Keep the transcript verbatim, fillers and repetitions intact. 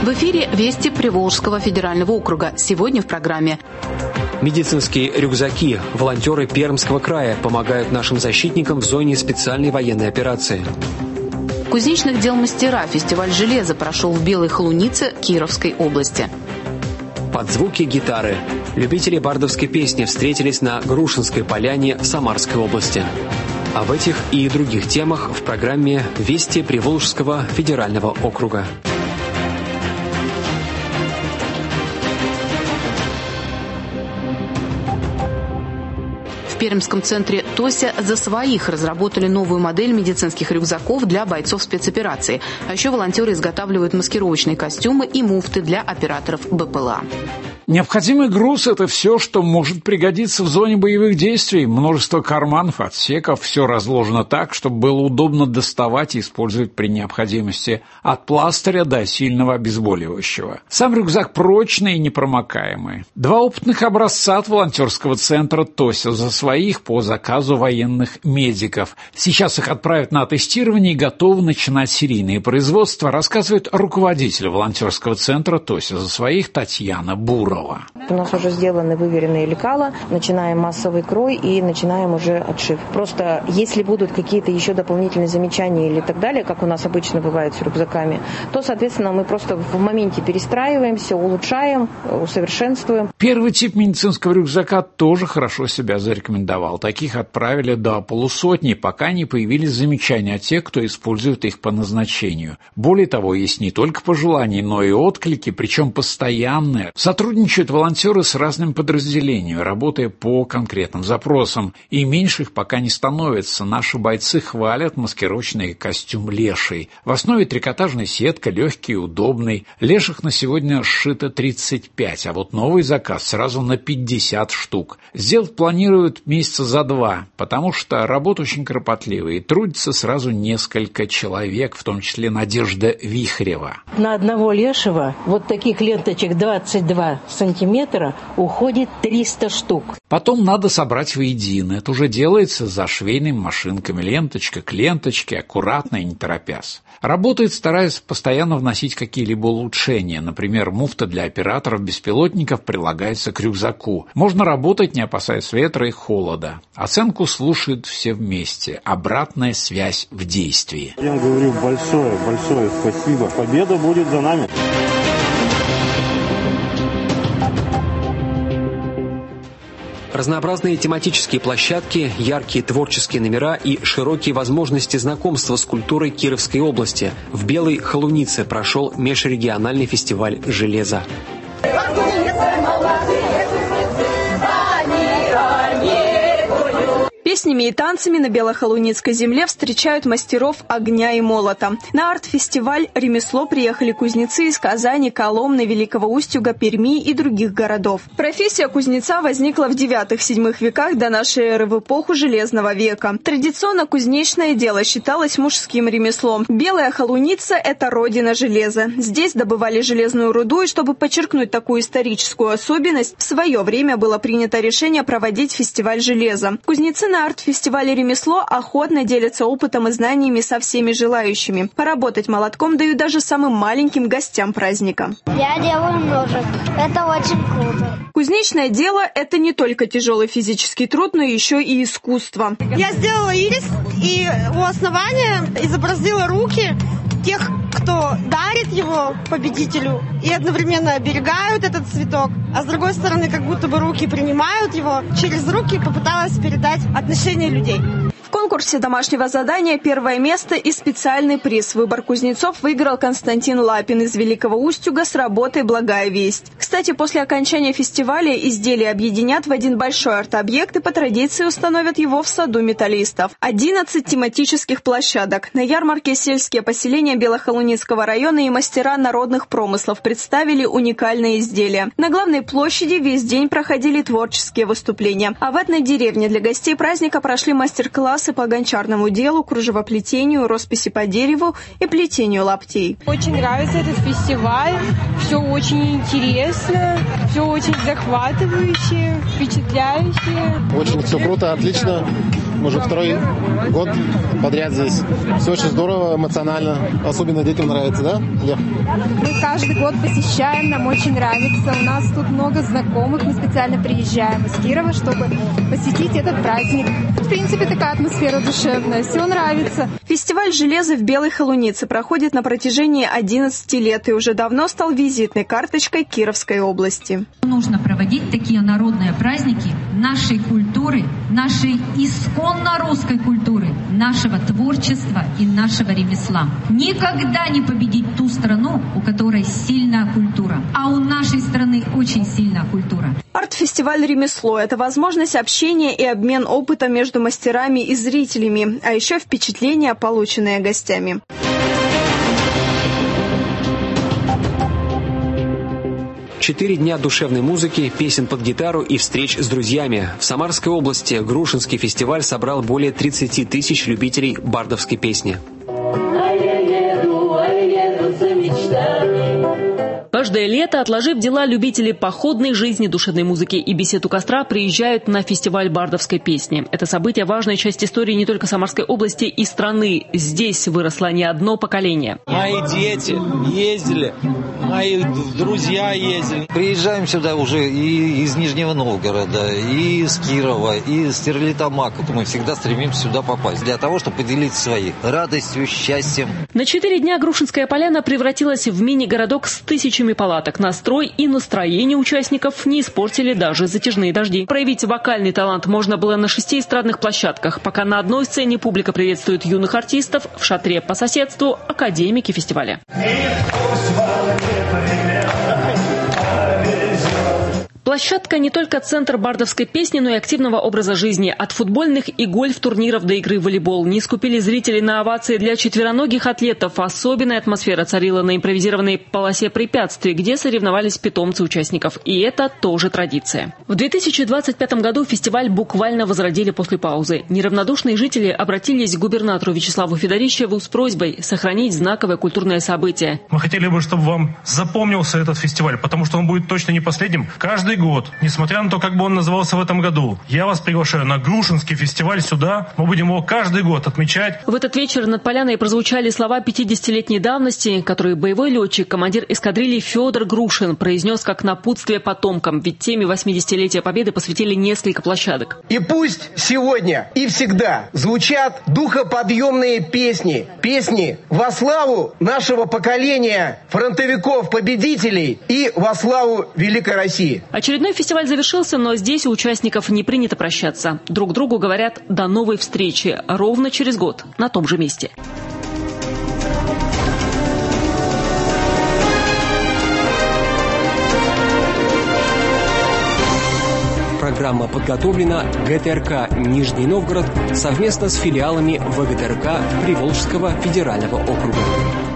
В эфире «Вести Приволжского федерального округа». Сегодня в программе. Медицинские рюкзаки. Волонтеры Пермского края помогают нашим защитникам в зоне специальной военной операции. Кузнечных дел мастера. Фестиваль железа прошел в Белой Холунице Кировской области. Под звуки гитары. Любители бардовской песни встретились на Грушинской поляне в Самарской области. Об этих и других темах в программе «Вести Приволжского федерального округа». В Пермском центре «Тося за своих» разработали новую модель медицинских рюкзаков для бойцов спецоперации. А еще волонтеры изготавливают маскировочные костюмы и муфты для операторов БПЛА. Необходимый груз – это все, что может пригодиться в зоне боевых действий. Множество карманов, отсеков, все разложено так, чтобы было удобно доставать и использовать при необходимости. От пластыря до сильного обезболивающего. Сам рюкзак прочный и непромокаемый. Два опытных образца от волонтерского центра «Тося за своих» по заказу военных медиков. Сейчас их отправят на тестирование и готовы начинать серийные производства, рассказывает руководитель волонтерского центра «Тося за своих» Татьяна Бурова. У нас уже сделаны выверенные лекала, начинаем массовый крой и начинаем уже отшив. Просто если будут какие-то еще дополнительные замечания или так далее, как у нас обычно бывает с рюкзаками, то, соответственно, мы просто в моменте перестраиваемся, улучшаем, усовершенствуем. Первый тип медицинского рюкзака тоже хорошо себя зарекомендовал. Таких отправили до полусотни, пока не появились замечания от тех, кто использует их по назначению. Более того, есть не только пожелания, но и отклики, причем постоянные. Сотрудничают волонтеры с разными подразделениями, работая по конкретным запросам. И меньших пока не становится. Наши бойцы хвалят маскировочный костюм «Леший». В основе трикотажная сетка, легкий и удобный. Леших на сегодня сшито тридцать пять, а вот новый заказ сразу на пятьдесят штук. Сделать планируют месяца за два, потому что работа очень кропотливая и трудится сразу несколько человек, в том числе Надежда Вихрева. На одного лешего вот таких ленточек двадцать два сантиметра уходит триста штук. Потом надо собрать воедино. Это уже делается за швейными машинками. Ленточка к ленточке, аккуратно и не торопясь. Работает, стараясь постоянно вносить какие-либо улучшения. Например, муфта для операторов беспилотников прилагается к рюкзаку. Можно работать, не опасаясь ветра и холода. Оценку слушают все вместе. Обратная связь в действии. Я говорю большое, большое спасибо. Победа будет за нами. Разнообразные тематические площадки, яркие творческие номера и широкие возможности знакомства с культурой Кировской области. В Белой Холунице прошел межрегиональный фестиваль железа. Песнями и танцами на Белохолуницкой земле встречают мастеров огня и молота. На арт-фестиваль «Ремесло» приехали кузнецы из Казани, Коломны, Великого Устюга, Перми и других городов. Профессия кузнеца возникла в девятых-седьмых веках до нашей эры, в эпоху Железного века. Традиционно кузнечное дело считалось мужским ремеслом. Белая Холуница – это родина железа. Здесь добывали железную руду, и чтобы подчеркнуть такую историческую особенность, в свое время было принято решение проводить фестиваль железа. Кузнецы на арт-фестивале «Ремесло» охотно делятся опытом и знаниями со всеми желающими. Поработать молотком дают даже самым маленьким гостям праздника. Я делаю ножик. Это очень круто. Кузнечное дело – это не только тяжелый физический труд, но еще и искусство. Я сделала ирис и у основания изобразила руки тех, кто дарит его победителю и одновременно оберегают этот цветок, а с другой стороны, как будто бы руки принимают его. Через руки попыталась передать отношение людей. В конкурсе домашнего задания первое место и специальный приз. Выбор кузнецов выиграл Константин Лапин из Великого Устюга с работой «Благая весть». Кстати, после окончания фестиваля изделия объединят в один большой арт-объект и по традиции установят его в саду металлистов. одиннадцать тематических площадок. На ярмарке сельские поселения Белохолуницкого района и мастера народных промыслов представили уникальные изделия. На главной площади весь день проходили творческие выступления. А в этой деревне для гостей праздника прошли мастер-классы по гончарному делу, кружевоплетению, росписи по дереву и плетению лаптей. Очень нравится этот фестиваль, все очень интересно, все очень захватывающе, впечатляюще. Очень все круто, отлично. Мы уже второй год подряд здесь. Все очень здорово, эмоционально. Особенно детям нравится, да, Лев? Мы каждый год посещаем, нам очень нравится. У нас тут много знакомых. Мы специально приезжаем из Кирова, чтобы посетить этот праздник. В принципе, такая атмосфера душевная. Все нравится. Фестиваль железа в Белой Холунице проходит на протяжении одиннадцати лет и уже давно стал визитной карточкой Кировской области. Нужно проводить такие народные праздники нашей культуры, нашей исконно русской культуры, нашего творчества и нашего ремесла. Никогда не победить ту страну, у которой сильная культура. А у нашей страны очень сильная культура. Арт-фестиваль «Ремесло» – это возможность общения и обмен опытом между мастерами и зрителями, а еще впечатления, полученные гостями. Четыре дня душевной музыки, песен под гитару и встреч с друзьями. В Самарской области Грушинский фестиваль собрал более тридцати тысяч любителей бардовской песни. Каждое лето, отложив дела, любители походной жизни, душевной музыки и бесед у костра приезжают на фестиваль бардовской песни. Это событие – важная часть истории не только Самарской области и страны. Здесь выросло не одно поколение. Мои дети ездили, мои друзья ездили. Приезжаем сюда уже и из Нижнего Новгорода, и из Кирова, и из Стерлитамака. Мы всегда стремимся сюда попасть для того, чтобы поделиться своей радостью, счастьем. На четыре дня Грушинская поляна превратилась в мини-городок с тысячами палаток. Настрой и настроение участников не испортили даже затяжные дожди. Проявить вокальный талант можно было на шести эстрадных площадках. Пока на одной сцене публика приветствует юных артистов, в шатре по соседству – академики фестиваля. Площадка не только центр бардовской песни, но и активного образа жизни. От футбольных и гольф-турниров до игры в волейбол. Не скупили зрители на овации для четвероногих атлетов. Особенная атмосфера царила на импровизированной полосе препятствий, где соревновались питомцы участников. И это тоже традиция. В две тысячи двадцать пятом году фестиваль буквально возродили после паузы. Неравнодушные жители обратились к губернатору Вячеславу Федорищеву с просьбой сохранить знаковое культурное событие. Мы хотели бы, чтобы вам запомнился этот фестиваль, потому что он будет точно не последним. Каждый год, несмотря на то, как бы он назывался в этом году. Я вас приглашаю на Грушинский фестиваль сюда. Мы будем его каждый год отмечать. В этот вечер над поляной прозвучали слова пятидесятилетней давности, которые боевой летчик, командир эскадрильи Федор Грушин произнес как напутствие потомкам, ведь теме восьмидесятилетия Победы посвятили несколько площадок. И пусть сегодня и всегда звучат духоподъемные песни. Песни во славу нашего поколения фронтовиков-победителей и во славу Великой России. Очередной фестиваль завершился, но здесь у участников не принято прощаться. Друг другу говорят «до новой встречи» ровно через год на том же месте. Программа подготовлена ГТРК «Нижний Новгород» совместно с филиалами ВГТРК Приволжского федерального округа.